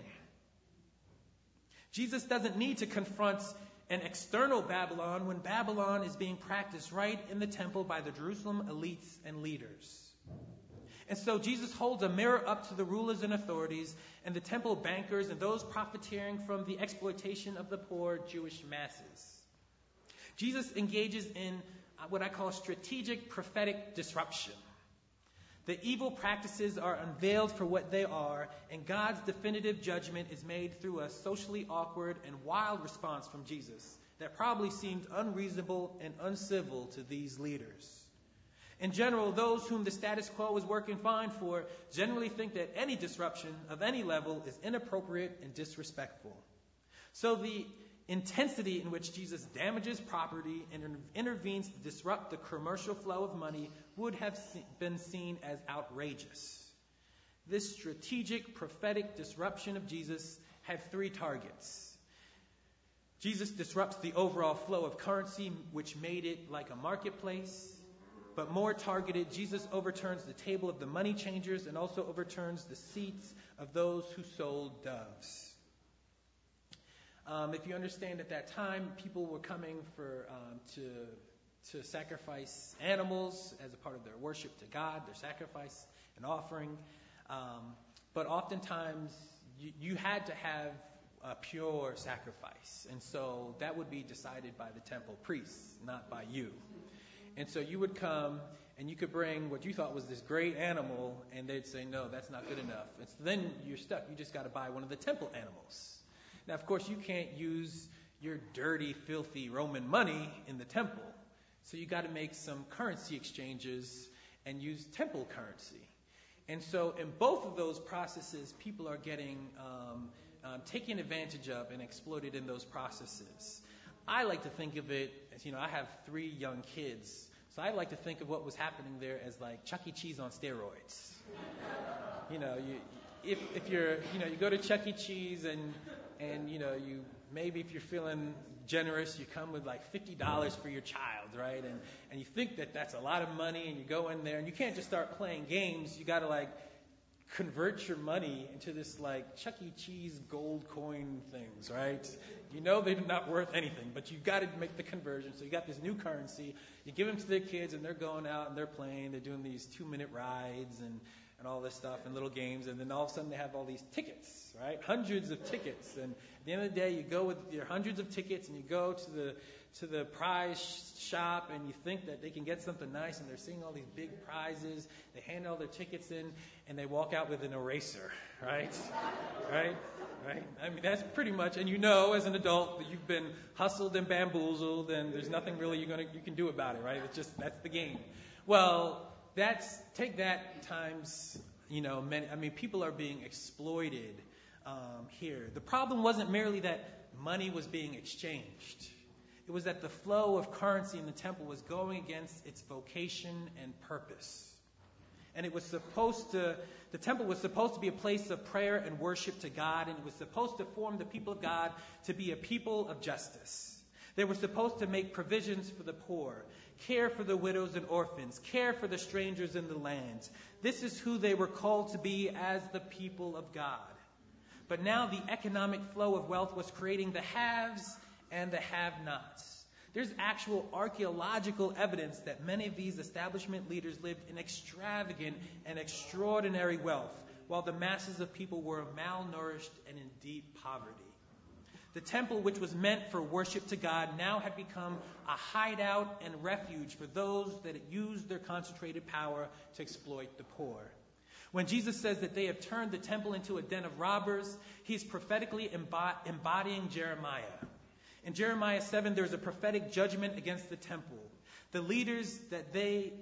Jesus doesn't need to confront an external Babylon when Babylon is being practiced right in the temple by the Jerusalem elites and leaders. And so Jesus holds a mirror up to the rulers and authorities and the temple bankers and those profiteering from the exploitation of the poor Jewish masses. Jesus engages in what I call strategic prophetic disruption. The evil practices are unveiled for what they are, and God's definitive judgment is made through a socially awkward and wild response from Jesus that probably seemed unreasonable and uncivil to these leaders. In general, those whom the status quo is working fine for generally think that any disruption of any level is inappropriate and disrespectful. So the intensity in which Jesus damages property and intervenes to disrupt the commercial flow of money would have been seen as outrageous. This strategic prophetic disruption of Jesus had three targets. Jesus disrupts the overall flow of currency, which made it like a marketplace. But more targeted, Jesus overturns the table of the money changers and also overturns the seats of those who sold doves. Um, if you understand, at that time, people were coming for um, to to sacrifice animals as a part of their worship to God, their sacrifice and offering. Um, but oftentimes, you, you had to have a pure sacrifice. And so that would be decided by the temple priests, not by you. And so you would come and you could bring what you thought was this great animal, and they'd say, no, that's not good enough. And so then you're stuck. You just got to buy one of the temple animals. Now, of course, you can't use your dirty, filthy Roman money in the temple. So you got to make some currency exchanges and use temple currency. And so in both of those processes, people are getting um, um, taken advantage of and exploited in those processes. I like to think of it as, you know, I have three young kids. So I like to think of what was happening there as like Chuck E. Cheese on steroids. You know, you, if if you're, you know, you go to Chuck E. Cheese and, and you know, you maybe if you're feeling generous, you come with like fifty dollars for your child, right? And and you think that that's a lot of money, and you go in there, and you can't just start playing games. You got to like convert your money into this like Chuck E. Cheese gold coin things, right? You know they're not worth anything, but you've got to make the conversion. So you got this new currency. You give them to their kids, and they're going out and they're playing. They're doing these two-minute rides and, and all this stuff and little games. And then all of a sudden they have all these tickets, right? Hundreds of tickets. And at the end of the day, you go with your hundreds of tickets, and you go to the to the prize shop, and you think that they can get something nice, and they're seeing all these big prizes. They hand all their tickets in, and they walk out with an eraser, right? Right? Right? I mean, that's pretty much, and you know as an adult that you've been hustled and bamboozled, and there's nothing really you're gonna you can do about it, right? It's just, that's the game. Well, that's, take that times, you know, many, I mean, people are being exploited um, here. The problem wasn't merely that money was being exchanged. It was that the flow of currency in the temple was going against its vocation and purpose. And it was supposed to, the temple was supposed to be a place of prayer and worship to God, and it was supposed to form the people of God to be a people of justice. They were supposed to make provisions for the poor, care for the widows and orphans, care for the strangers in the land. This is who they were called to be as the people of God. But now the economic flow of wealth was creating the haves and the have-nots. There's actual archaeological evidence that many of these establishment leaders lived in extravagant and extraordinary wealth, while the masses of people were malnourished and in deep poverty. The temple, which was meant for worship to God, now had become a hideout and refuge for those that used their concentrated power to exploit the poor. When Jesus says that they have turned the temple into a den of robbers, he is prophetically embodying Jeremiah. In Jeremiah seven, there's a prophetic judgment against the temple. The leaders that they,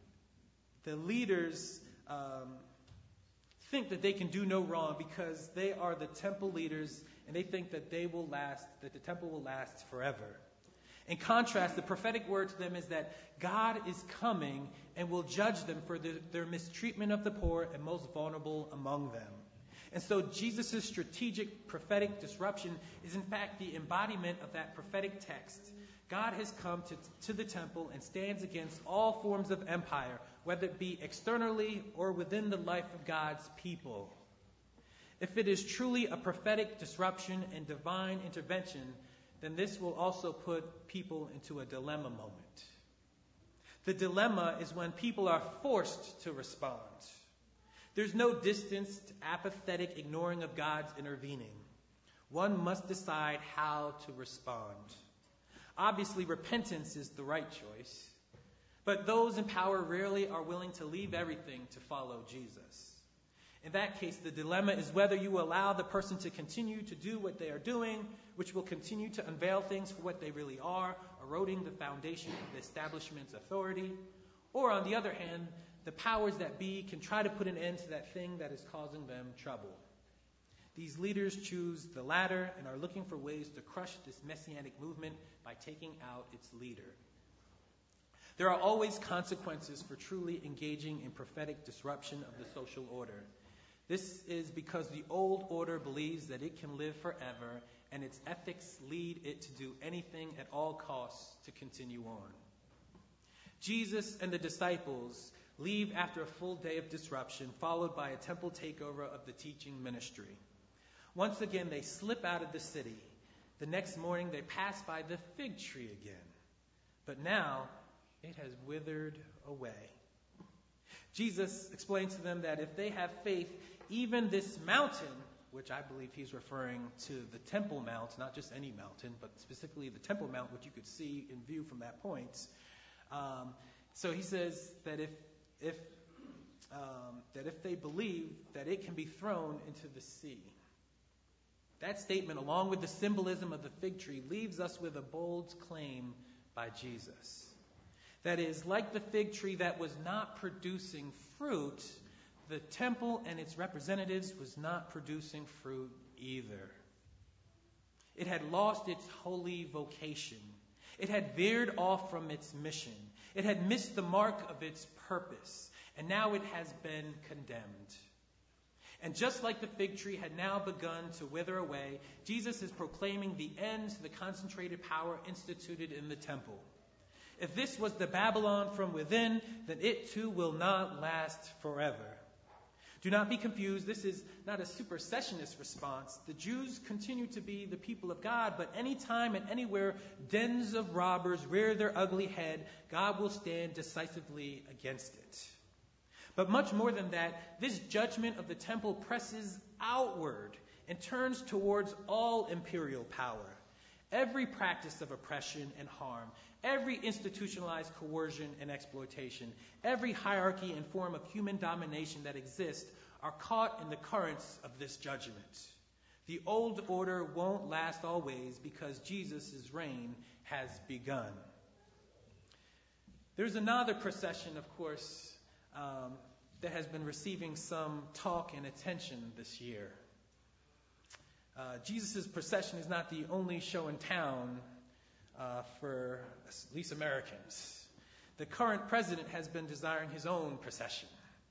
the leaders um, think that they can do no wrong because they are the temple leaders, and they think that they will last, that the temple will last forever. In contrast, the prophetic word to them is that God is coming and will judge them for the, their mistreatment of the poor and most vulnerable among them. And so Jesus' strategic prophetic disruption is in fact the embodiment of that prophetic text. God has come to, to the temple and stands against all forms of empire, whether it be externally or within the life of God's people. If it is truly a prophetic disruption and divine intervention, then this will also put people into a dilemma moment. The dilemma is when people are forced to respond. There's no distanced, apathetic ignoring of God's intervening. One must decide how to respond. Obviously, repentance is the right choice, but those in power rarely are willing to leave everything to follow Jesus. In that case, the dilemma is whether you allow the person to continue to do what they are doing, which will continue to unveil things for what they really are, eroding the foundation of the establishment's authority, or on the other hand, the powers that be can try to put an end to that thing that is causing them trouble. These leaders choose the latter and are looking for ways to crush this messianic movement by taking out its leader. There are always consequences for truly engaging in prophetic disruption of the social order. This is because the old order believes that it can live forever, and its ethics lead it to do anything at all costs to continue on. Jesus and the disciples leave after a full day of disruption, followed by a temple takeover of the teaching ministry. Once again, they slip out of the city. The next morning, they pass by the fig tree again. But now, it has withered away. Jesus explains to them that if they have faith, even this mountain, which I believe he's referring to the Temple Mount, not just any mountain, but specifically the Temple Mount, which you could see in view from that point. Um, so he says that if if um, that if they believe that it can be thrown into the sea. That statement, along with the symbolism of the fig tree, leaves us with a bold claim by Jesus. That is, like the fig tree that was not producing fruit, the temple and its representatives was not producing fruit either. It had lost its holy vocation. It had veered off from its mission. It had missed the mark of its purpose, and now it has been condemned. And just like the fig tree had now begun to wither away, Jesus is proclaiming the end to the concentrated power instituted in the temple. If this was the Babylon from within, then it too will not last forever. Do not be confused. This is not a supersessionist response. The Jews continue to be the people of God, but anytime and anywhere dens of robbers rear their ugly head, God will stand decisively against it. But much more than that, this judgment of the temple presses outward and turns towards all imperial power. Every practice of oppression and harm, every institutionalized coercion and exploitation, every hierarchy and form of human domination that exists are caught in the currents of this judgment. The old order won't last always because Jesus' reign has begun. There's another procession, of course, um, that has been receiving some talk and attention this year. Uh, Jesus' procession is not the only show in town uh, for at least Americans. The current president has been desiring his own procession,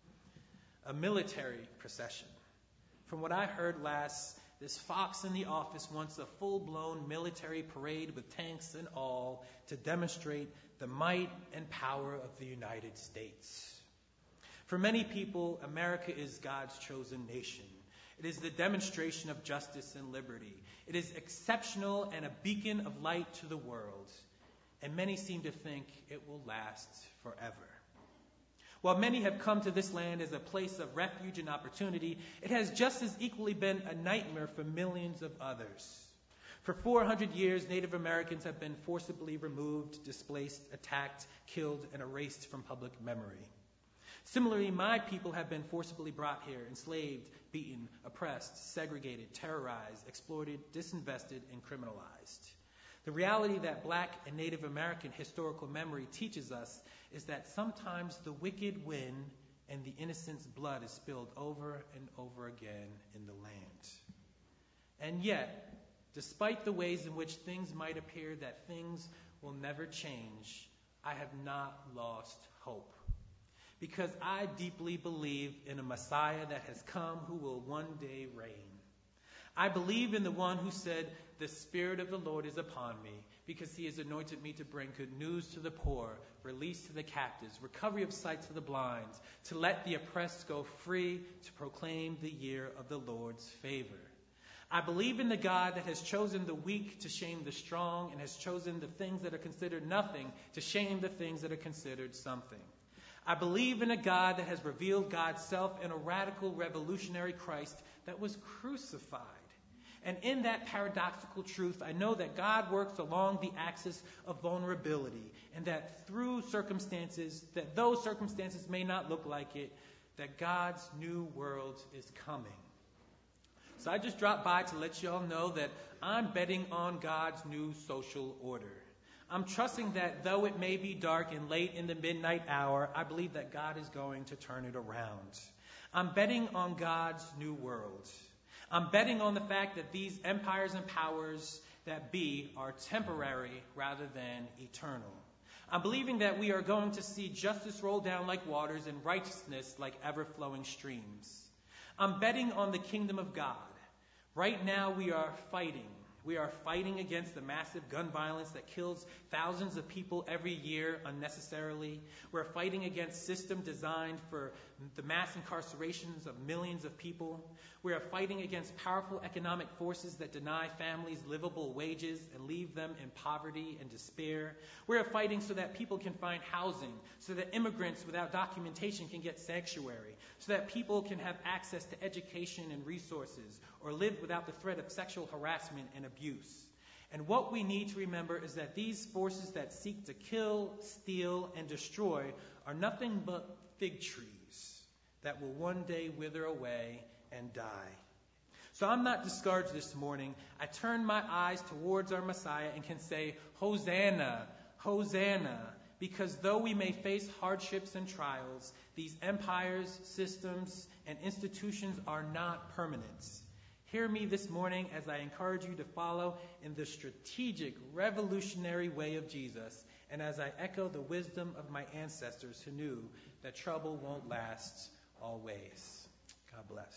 a military procession. From what I heard last, this fox in the office wants a full-blown military parade with tanks and all to demonstrate the might and power of the United States. For many people, America is God's chosen nation. It is the demonstration of justice and liberty. It is exceptional and a beacon of light to the world. And many seem to think it will last forever. While many have come to this land as a place of refuge and opportunity, it has just as equally been a nightmare for millions of others. For four hundred years, Native Americans have been forcibly removed, displaced, attacked, killed, and erased from public memory. Similarly, my people have been forcibly brought here, enslaved, beaten, oppressed, segregated, terrorized, exploited, disinvested, and criminalized. The reality that Black and Native American historical memory teaches us is that sometimes the wicked win and the innocent's blood is spilled over and over again in the land. And yet, despite the ways in which things might appear that things will never change, I have not lost hope. Because I deeply believe in a Messiah that has come who will one day reign. I believe in the one who said, "The Spirit of the Lord is upon me, because he has anointed me to bring good news to the poor, release to the captives, recovery of sight to the blind, to let the oppressed go free, to proclaim the year of the Lord's favor." I believe in the God that has chosen the weak to shame the strong and has chosen the things that are considered nothing to shame the things that are considered something. I believe in a God that has revealed God's self in a radical revolutionary Christ that was crucified. And in that paradoxical truth, I know that God works along the axis of vulnerability, and that through circumstances, that those circumstances may not look like it, that God's new world is coming. So I just dropped by to let you all know that I'm betting on God's new social order. I'm trusting that though it may be dark and late in the midnight hour, I believe that God is going to turn it around. I'm betting on God's new world. I'm betting on the fact that these empires and powers that be are temporary rather than eternal. I'm believing that we are going to see justice roll down like waters and righteousness like ever-flowing streams. I'm betting on the kingdom of God. Right now we are fighting. We are fighting against the massive gun violence that kills thousands of people every year unnecessarily. We're fighting against system designed for the mass incarcerations of millions of people. We are fighting against powerful economic forces that deny families livable wages and leave them in poverty and despair. We are fighting so that people can find housing, so that immigrants without documentation can get sanctuary, so that people can have access to education and resources, or live without the threat of sexual harassment and abuse. And what we need to remember is that these forces that seek to kill, steal, and destroy are nothing but fig trees that will one day wither away and die. So I'm not discouraged this morning. I turn my eyes towards our Messiah and can say, Hosanna, Hosanna, because though we may face hardships and trials, these empires, systems, and institutions are not permanent. Hear me this morning as I encourage you to follow in the strategic, revolutionary way of Jesus, and as I echo the wisdom of my ancestors who knew that trouble won't last always. God bless.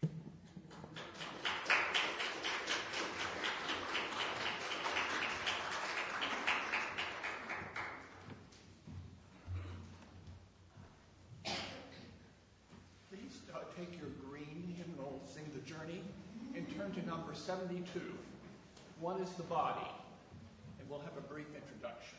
Please uh, take your green hymnal, Sing the Journey, and turn to number seventy-two. One is the body, and we'll have a brief introduction.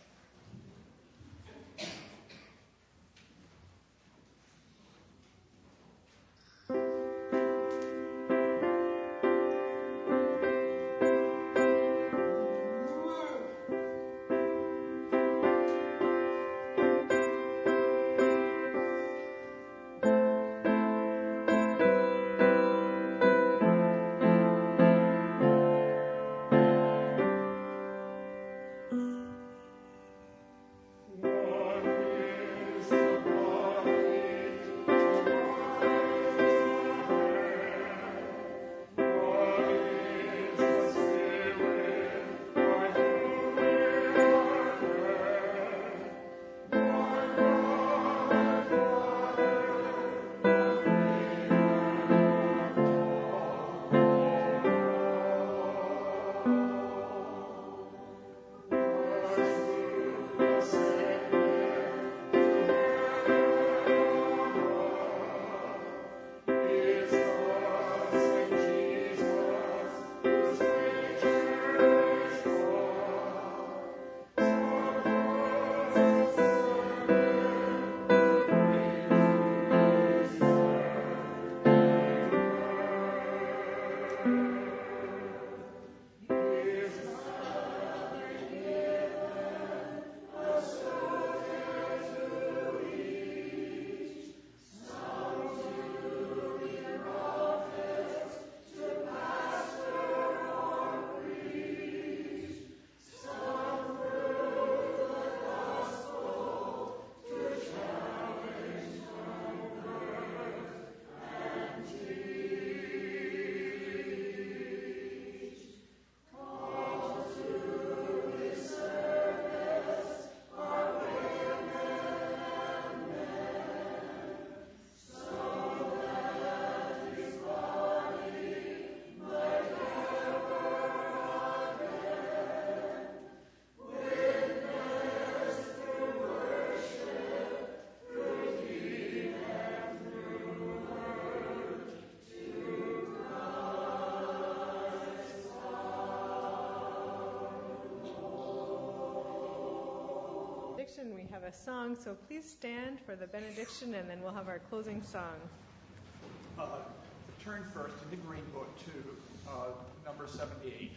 We have a song, so please stand for the benediction, and then we'll have our closing song. Uh, turn first in the Green Book to uh, number seventy-eight.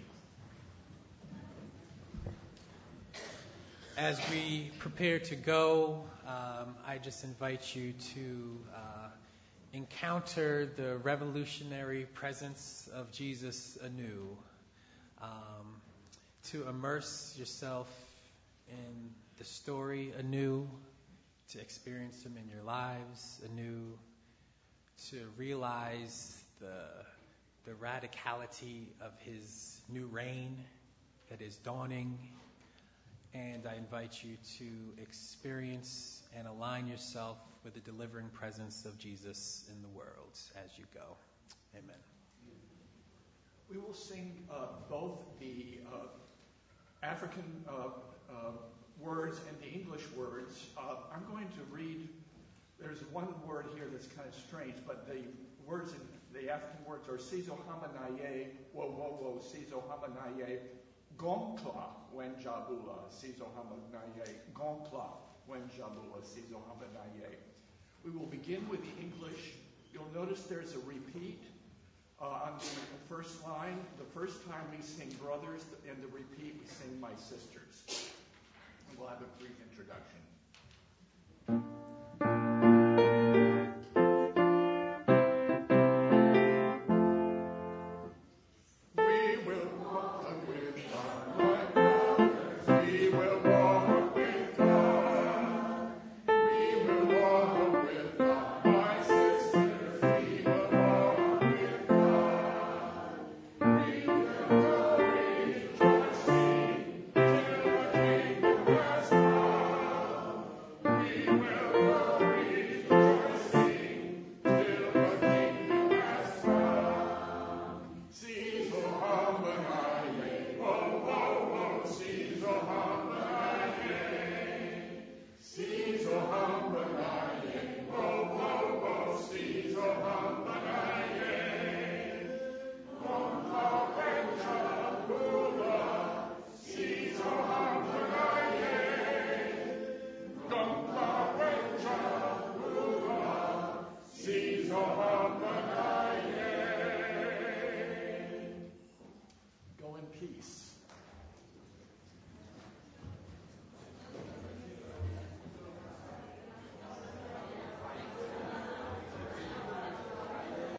As we prepare to go, um, I just invite you to uh, encounter the revolutionary presence of Jesus anew, um, to immerse yourself in the story anew, to experience him in your lives anew, to realize the the radicality of his new reign that is dawning. And I invite you to experience and align yourself with the delivering presence of Jesus in the world as you go. Amen. We will sing uh, both the uh, African uh, uh, words and the English words. Uh, I'm going to read, there's one word here that's kind of strange, but the words in the African words are Sizo Hamanaye, wo wo wo, Sizo Hamanaye, Gonkla, when Jabula, Sizo Hamanaye, Gonkla, when Jabula, Sizo Hamanaye. We will begin with the English. You'll notice there's a repeat uh, on the first line. The first time we sing brothers, and the repeat we sing my sisters. And we'll have a brief introduction.